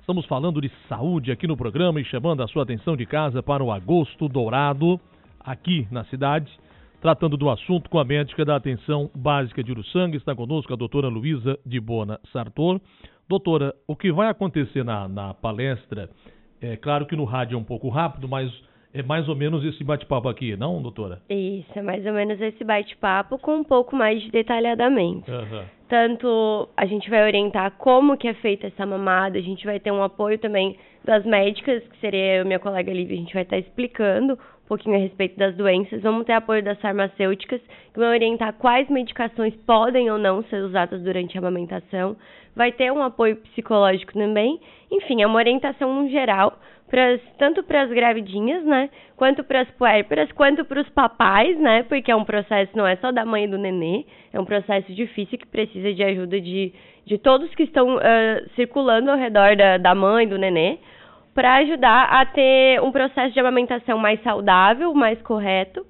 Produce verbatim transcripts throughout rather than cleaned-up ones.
Estamos falando de saúde aqui no programa e chamando a sua atenção de casa para o Agosto Dourado, aqui na cidade, tratando do assunto com a médica da Atenção Básica de Uruçanga. Está conosco a doutora Luísa de Bona Sartor. Doutora, o que vai acontecer na, na palestra, é claro que no rádio é um pouco rápido, mas é mais ou menos esse bate-papo aqui, não, doutora? Isso, é mais ou menos esse bate-papo com um pouco mais de detalhadamente. Uhum. Tanto a gente vai orientar como que é feita essa mamada, a gente vai ter um apoio também das médicas, que seria eu e minha colega Lívia, a gente vai estar explicando um pouquinho a respeito das doenças. Vamos ter apoio das farmacêuticas, que vão orientar quais medicações podem ou não ser usadas durante a amamentação. Vai ter um apoio psicológico também. Enfim, é uma orientação no geral, pras, tanto para as gravidinhas, né, quanto para as puérperas, quanto para os papais, né, porque é um processo, não é só da mãe e do nenê, é um processo difícil que precisa de ajuda de, de todos que estão uh, circulando ao redor da, da mãe e do nenê, para ajudar a ter um processo de amamentação mais saudável, mais correto,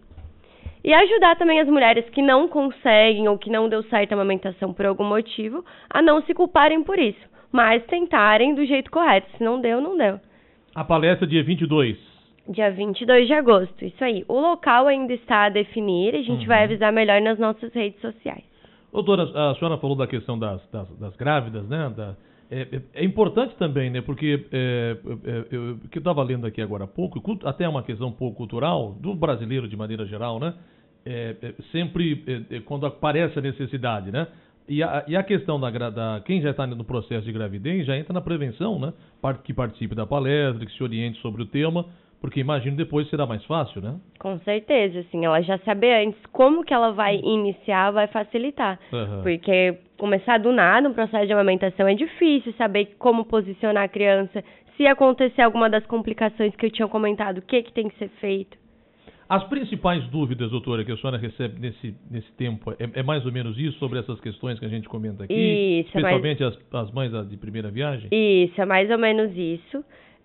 e ajudar também as mulheres que não conseguem ou que não deu certo a amamentação por algum motivo, a não se culparem por isso, mas tentarem do jeito correto. Se não deu, não deu. A palestra dia vinte e dois. Dia vinte e dois de agosto, isso aí. O local ainda está a definir, a gente uhum. vai avisar melhor nas nossas redes sociais. Doutora, a senhora falou da questão das, das, das grávidas, né? Da, é, é importante também, né? Porque é, é, eu que estava lendo aqui agora há pouco, até é uma questão um pouco cultural, do brasileiro de maneira geral, né? É, é, sempre é, quando aparece a necessidade, né? E a, e a questão da, da quem já está no processo de gravidez já entra na prevenção, né? Que participe da palestra, que se oriente sobre o tema, porque imagino depois será mais fácil, né? Com certeza, assim, ela já sabe antes como que ela vai iniciar, vai facilitar. Uhum. Porque começar do nada um processo de amamentação é difícil, saber como posicionar a criança, se acontecer alguma das complicações que eu tinha comentado, o que que tem que ser feito. As principais dúvidas, doutora, que a senhora recebe nesse, nesse tempo, é, é mais ou menos isso, sobre essas questões que a gente comenta aqui? Isso, especialmente é mais... as, as mães de primeira viagem? Isso, é mais ou menos isso.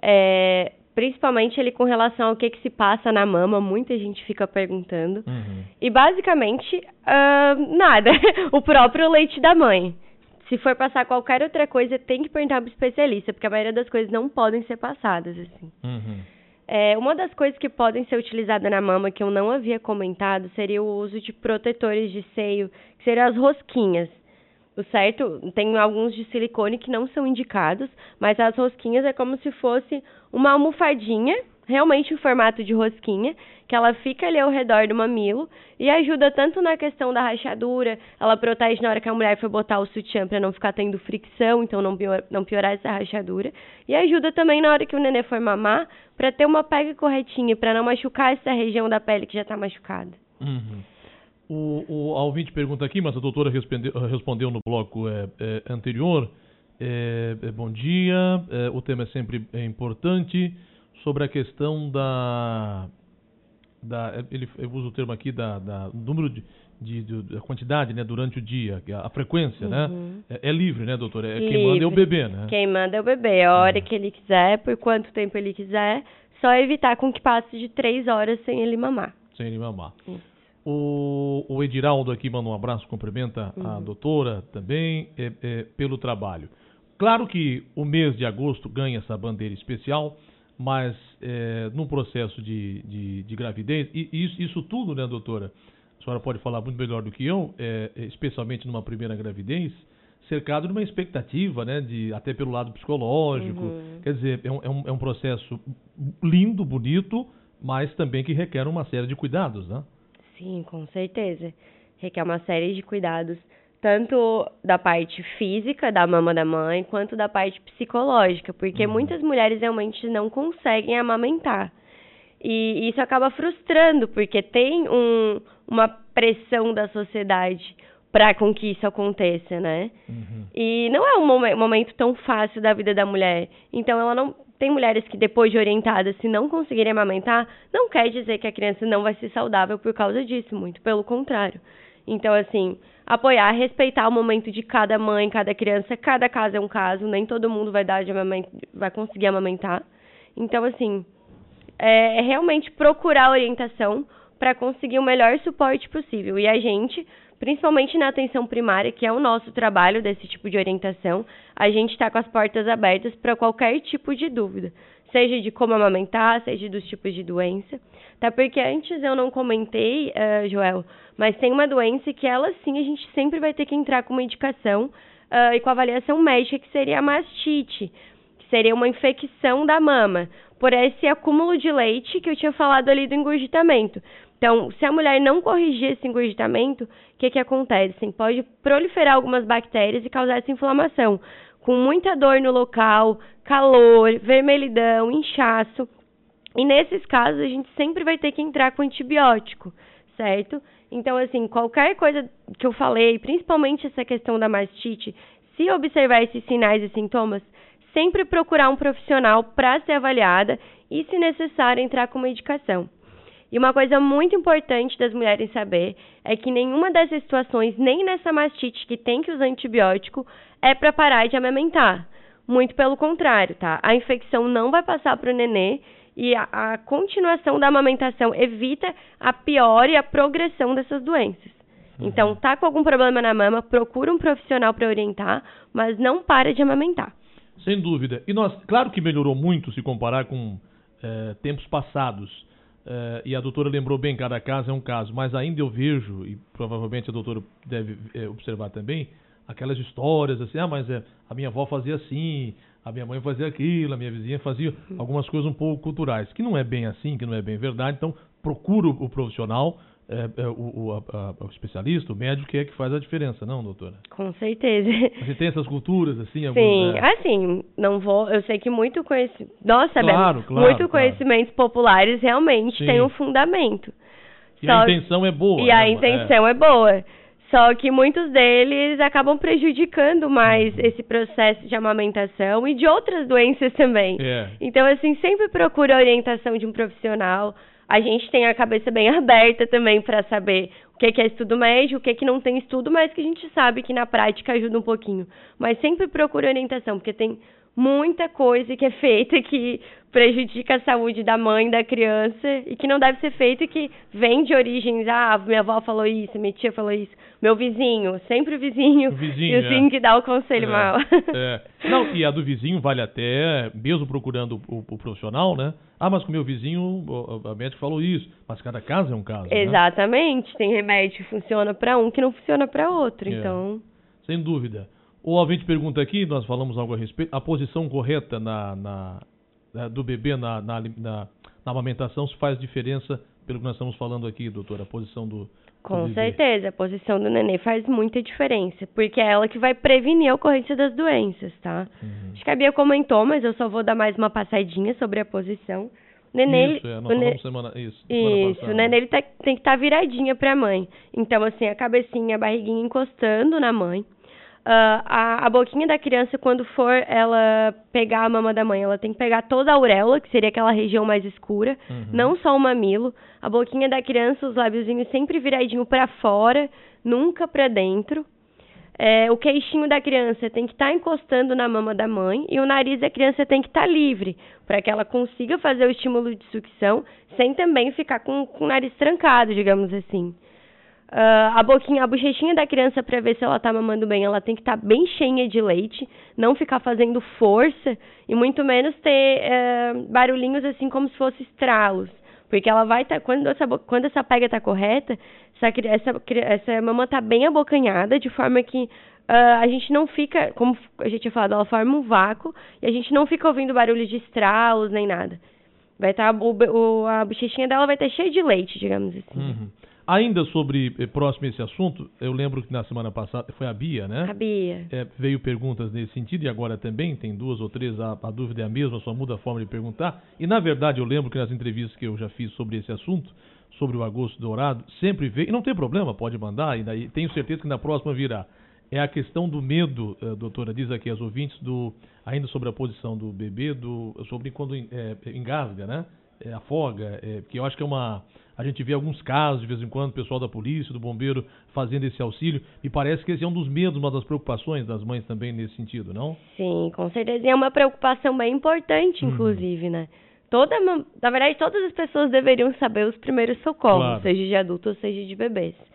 É, principalmente ele com relação ao que, que se passa na mama, muita gente fica perguntando. Uhum. E basicamente, uh, nada, o próprio leite da mãe. Se for passar qualquer outra coisa, tem que perguntar para o especialista, porque a maioria das coisas não podem ser passadas, assim. Uhum. É, uma das coisas que podem ser utilizadas na mama, que eu não havia comentado, seria o uso de protetores de seio, que seriam as rosquinhas. O certo, tem alguns de silicone que não são indicados, mas as rosquinhas é como se fosse uma almofadinha, realmente em formato de rosquinha, que ela fica ali ao redor do mamilo e ajuda tanto na questão da rachadura, ela protege na hora que a mulher for botar o sutiã para não ficar tendo fricção, então não, pior, não piorar essa rachadura, e ajuda também na hora que o nenê for mamar, para ter uma pega corretinha, para não machucar essa região da pele que já está machucada. Uhum. O, o a ouvinte pergunta aqui, mas a doutora respondeu, respondeu no bloco é, é, anterior. É, é, bom dia, é, o tema é sempre é importante, sobre a questão da... da ele usa o termo aqui da, da número de, de, de da quantidade, né, durante o dia, a, a frequência, uhum. né? É, é livre, né, doutora? É, quem manda é o bebê, né? Quem manda é o bebê, a hora uhum. que ele quiser, por quanto tempo ele quiser, só evitar com que passe de três horas sem ele mamar. Sem ele mamar. Uhum. O, o Ediraldo aqui manda um abraço, cumprimenta uhum. a doutora também, é, é, pelo trabalho. Claro que o mês de agosto ganha essa bandeira especial, mas é, num processo de, de, de gravidez, e isso, isso tudo, né, doutora? A senhora pode falar muito melhor do que eu, é, especialmente numa primeira gravidez, cercado de uma expectativa, né, de, até pelo lado psicológico. Uhum. Quer dizer, é um, é, um, é um processo lindo, bonito, mas também que requer uma série de cuidados, né? Sim, com certeza. Requer uma série de cuidados, tanto da parte física da mama da mãe, quanto da parte psicológica, porque uhum. muitas mulheres realmente não conseguem amamentar. E isso acaba frustrando, porque tem um, uma pressão da sociedade para com que isso aconteça, né? Uhum. E não é um momen- momento tão fácil da vida da mulher. Então, ela não... Tem mulheres que, depois de orientadas, se não conseguirem amamentar, não quer dizer que a criança não vai ser saudável por causa disso, muito pelo contrário. Então, assim, apoiar, respeitar o momento de cada mãe, cada criança, cada caso é um caso, nem todo mundo vai, dar de amament... vai conseguir amamentar. Então, assim, é realmente procurar orientação para conseguir o melhor suporte possível. E a gente, principalmente na atenção primária, que é o nosso trabalho desse tipo de orientação, a gente está com as portas abertas para qualquer tipo de dúvida, seja de como amamentar, seja dos tipos de doença. Até porque antes eu não comentei, uh, Joel, mas tem uma doença que ela sim a gente sempre vai ter que entrar com uma indicação uh, e com avaliação médica, que seria a mastite, que seria uma infecção da mama, por esse acúmulo de leite que eu tinha falado ali do engurgitamento. Então, se a mulher não corrigir esse engurgitamento, o que que acontece? Assim, pode proliferar algumas bactérias e causar essa inflamação, com muita dor no local, calor, vermelhidão, inchaço. E nesses casos, a gente sempre vai ter que entrar com antibiótico, certo? Então, assim, qualquer coisa que eu falei, principalmente essa questão da mastite, se observar esses sinais e sintomas, sempre procurar um profissional para ser avaliada e, se necessário, entrar com medicação. E uma coisa muito importante das mulheres saber é que nenhuma dessas situações, nem nessa mastite que tem que usar antibiótico, é para parar de amamentar. Muito pelo contrário, tá? A infecção não vai passar para o nenê e a, a continuação da amamentação evita a pior e a progressão dessas doenças. Uhum. Então, tá com algum problema na mama, procura um profissional para orientar, mas não para de amamentar. Sem dúvida. E nós, claro que melhorou muito se comparar com é, tempos passados. É, e a doutora lembrou bem, cada caso é um caso, mas ainda eu vejo, e provavelmente a doutora deve é, observar também, aquelas histórias assim, ah, mas é, a minha avó fazia assim, a minha mãe fazia aquilo, a minha vizinha fazia algumas coisas um pouco culturais, que não é bem assim, que não é bem verdade. Então, procura o profissional, é, é, o, o, a, a, o especialista, o médico, que é que faz a diferença, não, doutora? Com certeza. Você tem essas culturas, assim? Alguns, Sim, é... assim, não vou, eu sei que muito conhecimento, nossa, claro, Bela, claro, muito conhecimentos claro. populares realmente Sim. tem um fundamento. E Só... a intenção é boa. E né? a intenção é. é boa. Só que muitos deles acabam prejudicando mais esse processo de amamentação e de outras doenças também. É. Então, assim, sempre procura a orientação de um profissional. A gente tem a cabeça bem aberta também para saber o que é estudo médico, o que, que não tem estudo, mas que a gente sabe que na prática ajuda um pouquinho. Mas sempre procura orientação, porque tem muita coisa que é feita que prejudica a saúde da mãe, da criança, e que não deve ser feita e que vem de origens, ah, minha avó falou isso, minha tia falou isso, meu vizinho, sempre o vizinho, o vizinho e o vizinho é. que dá o conselho é, mal. É. Não, e a do vizinho vale até, mesmo procurando o, o, o profissional, né? Ah, mas com o meu vizinho, a médica falou isso, mas cada caso é um caso, Exatamente, né? Tem remédio que funciona para um que não funciona para outro, é. então... Sem dúvida. O ouvinte pergunta aqui, nós falamos algo a respeito, a posição correta na, na, na, do bebê na, na, na, na amamentação, se faz diferença pelo que nós estamos falando aqui, doutora, a posição do, do Com bebê. certeza, a posição do nenê faz muita diferença, porque é ela que vai prevenir a ocorrência das doenças, tá? Uhum. Acho que a Bia comentou, mas eu só vou dar mais uma passadinha sobre a posição. O nenê, isso, é, nós falamos semana, isso, semana isso passada. O nenê ele tá, tem que estar tá viradinha pra mãe. Então, assim, a cabecinha, a barriguinha encostando na mãe. Uh, a, a boquinha da criança, quando for ela pegar a mama da mãe, ela tem que pegar toda a auréola, que seria aquela região mais escura, uhum. não só o mamilo. A boquinha da criança, os lábiozinhos sempre viradinho para fora, nunca para dentro. É, o queixinho da criança tem que estar tá encostando na mama da mãe e o nariz da criança tem que estar tá livre, para que ela consiga fazer o estímulo de sucção sem também ficar com, com o nariz trancado, digamos assim. Uh, a boquinha, a bochechinha da criança, para ver se ela tá mamando bem, ela tem que estar tá bem cheinha de leite, não ficar fazendo força e muito menos ter uh, barulhinhos assim como se fossem estralos, porque ela vai estar, tá, quando essa quando essa pega tá correta, essa essa, essa mama tá bem abocanhada, de forma que uh, a gente não fica, como a gente tinha falado, ela forma um vácuo e a gente não fica ouvindo barulho de estralos nem nada. Vai estar tá, o, o, a bochechinha dela vai estar tá cheia de leite, digamos assim. Uhum. Ainda sobre, eh, próximo a esse assunto, eu lembro que na semana passada, foi a Bia, né? A Bia. É, veio perguntas nesse sentido, e agora também, tem duas ou três, a, a dúvida é a mesma, só muda a forma de perguntar. E na verdade eu lembro que nas entrevistas que eu já fiz sobre esse assunto, sobre o agosto dourado, sempre veio, e não tem problema, pode mandar, e daí tenho certeza que na próxima virá. É a questão do medo, eh, doutora, diz aqui as ouvintes, do, ainda sobre a posição do bebê, do, sobre quando é, engasga, né? É, afoga, é, que eu acho que é uma... A gente vê alguns casos, de vez em quando, o pessoal da polícia, do bombeiro, fazendo esse auxílio. Me parece que esse é um dos medos, uma das preocupações das mães também nesse sentido, não? Sim, com certeza. E é uma preocupação bem importante, inclusive, uhum. né? Toda, na verdade, todas as pessoas deveriam saber os primeiros socorros, claro. seja de adultos ou seja de bebês.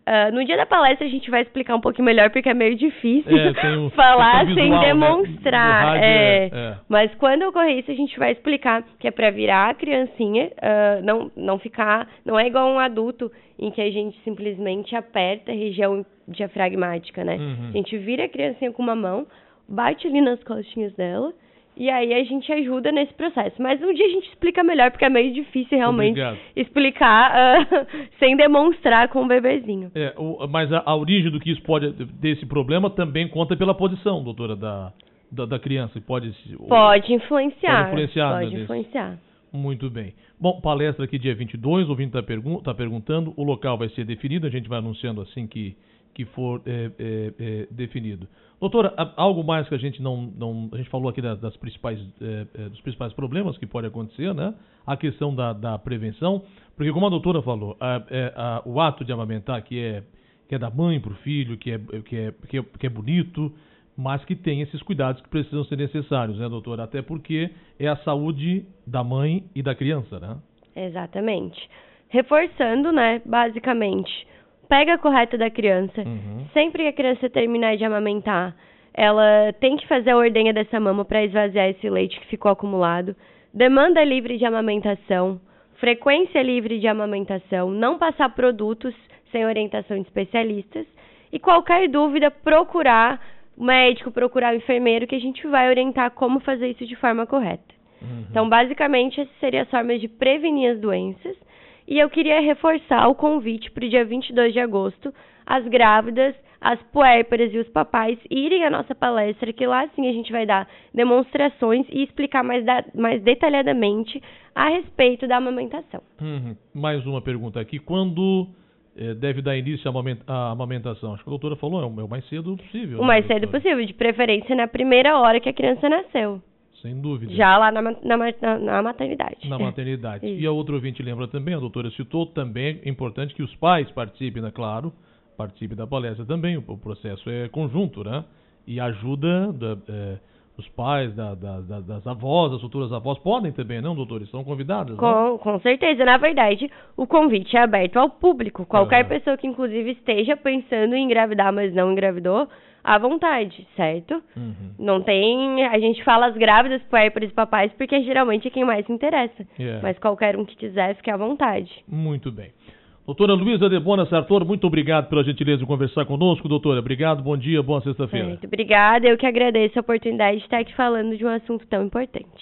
Uh, no dia da palestra a gente vai explicar um pouquinho melhor, porque é meio difícil é, tem um, falar tem sem visual, demonstrar. Né? É, é, é. Mas quando ocorrer isso, a gente vai explicar que é para virar a criancinha, uh, não, não ficar... Não é igual um adulto em que a gente simplesmente aperta a região diafragmática, né? Uhum. A gente vira a criancinha com uma mão, bate ali nas costinhas dela, e aí a gente ajuda nesse processo. Mas um dia a gente explica melhor, porque é meio difícil realmente Obrigado. explicar uh, sem demonstrar com o bebezinho. É, o, mas a, a origem do que isso pode, desse problema também conta pela posição, doutora, da, da, da criança. Pode, pode influenciar. Pode influenciar. Pode né, influenciar. Desse. Muito bem. Bom, palestra aqui dia vinte e dois, o ouvinte está pergun tá perguntando, o local vai ser definido, a gente vai anunciando assim que, que for é, é, é, definido. Doutora, algo mais que a gente não... não a gente falou aqui das, das principais, é, dos principais problemas que pode acontecer, né? A questão da, da prevenção, porque como a doutora falou, a, é, a, o ato de amamentar que é, que é da mãe para o filho, que é, que, é, que, é, que é bonito, mas que tem esses cuidados que precisam ser necessários, né, doutora? Até porque é a saúde da mãe e da criança, né? Exatamente. Reforçando, né, basicamente... Pega a correta da criança. Uhum. Sempre que a criança terminar de amamentar, ela tem que fazer a ordenha dessa mama para esvaziar esse leite que ficou acumulado. Demanda livre de amamentação. Frequência livre de amamentação. Não passar produtos sem orientação de especialistas. E qualquer dúvida, procurar o médico, procurar o enfermeiro, que a gente vai orientar como fazer isso de forma correta. Uhum. Então, basicamente, essas seriam as formas de prevenir as doenças. E eu queria reforçar o convite para o dia vinte e dois de agosto, as grávidas, as puérperas e os papais irem à nossa palestra, que lá sim a gente vai dar demonstrações e explicar mais, da, mais detalhadamente a respeito da amamentação. Uhum. Mais uma pergunta aqui. Quando eh, deve dar início à amamentação? Acho que a doutora falou, é o mais cedo possível. O mais né, cedo possível, de preferência na primeira hora que a criança nasceu. Sem dúvida. Já lá na, na, na, na maternidade. Na maternidade. E a outra ouvinte lembra também, a doutora citou, também é importante que os pais participem, né? Claro, participem da palestra também. O, o processo é conjunto, né? E ajuda da, é, os pais, da, da, da, das avós, as futuras avós, podem também, não, doutores? São convidadas, com, não? Com certeza. Na verdade, o convite é aberto ao público. Qualquer uhum. pessoa que, inclusive, esteja pensando em engravidar, mas não engravidou, à vontade, certo? Uhum. Não tem... A gente fala as grávidas, puérperas e papais, porque geralmente é quem mais se interessa. Yeah. Mas qualquer um que quiser, fique à vontade. Muito bem. Doutora Luísa Debona Sartor, muito obrigado pela gentileza de conversar conosco, doutora. Obrigado, bom dia, boa sexta-feira. Muito obrigada. Eu que agradeço a oportunidade de estar aqui falando de um assunto tão importante.